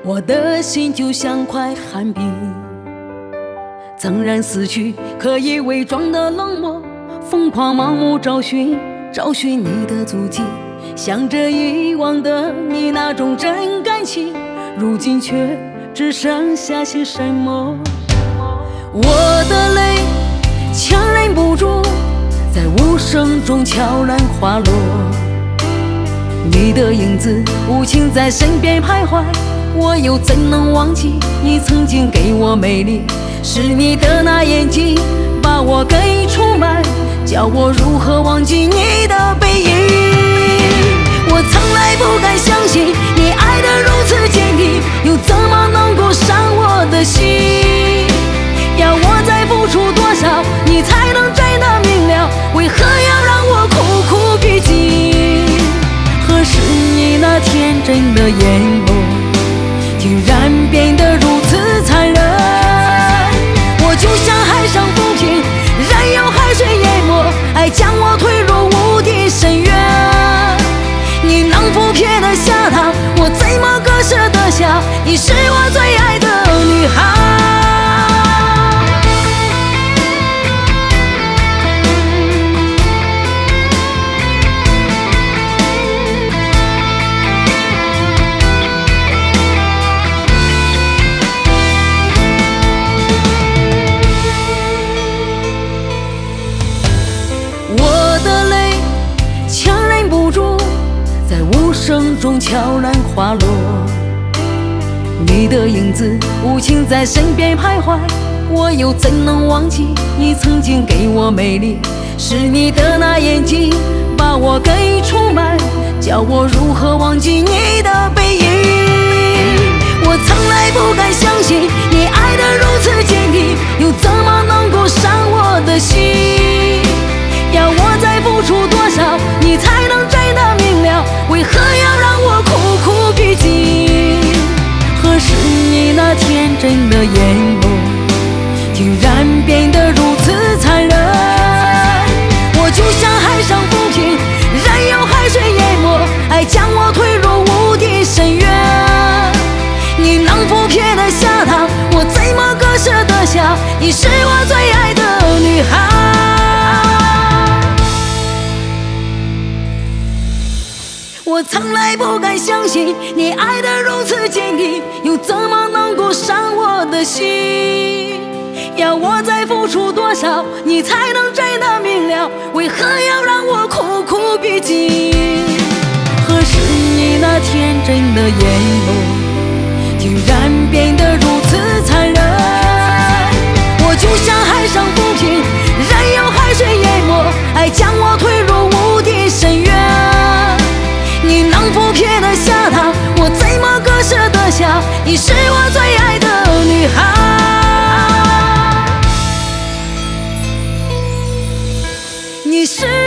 我的心就像块寒冰，纵然死去，可以伪装的冷漠，疯狂盲目找寻你的足迹，想着遗忘的你那种真感情，如今却只剩下些什么？我的泪强忍不住，在无声中悄然滑落，你的影子无情在身边徘徊，我又怎能忘记你曾经给我美丽？是你的那眼睛把我给出卖，叫我如何忘记你的背影？我从来不敢相信你爱得如此坚定，又怎么能够伤我的心？要我再付出多少，你才能真的明了？为何要让我苦苦逼近？何时你那天真的眼眸竟然变得如此残忍？我就像海上浮萍，任由海水淹没，爱将我推入无底深渊。你能否撇得下他？我怎么割舍得下？你是我最爱的女孩。在无声中悄然滑落，你的影子无情在身边徘徊，我又怎能忘记你曾经给我美丽？是你的那眼睛把我给出卖，叫我如何忘记你的背影？我从来不敢相信你爱得如此坚定，又怎么能够伤我的心？要我再付出多少，你才能真的明了？为何要让我苦苦逼近？何时你那天真的眼眸竟然变得如此残忍？我就像海上浮萍，任由海水淹没，爱将我推入无底深渊。你能否撇得下他？我怎么割舍得下？你是我最爱的女孩。我从来不敢相信你爱得如此坚定，又怎么能够伤我的心？要我再付出多少，你才能真的明了？为何要让我苦苦逼近？何时你那天真的眼眸竟然变得如此残忍？我就像海上浮萍，任由海水淹没，爱将我推入无底深渊。你能否撇得下他？我怎么割舍得下？你是我最爱的女孩，你是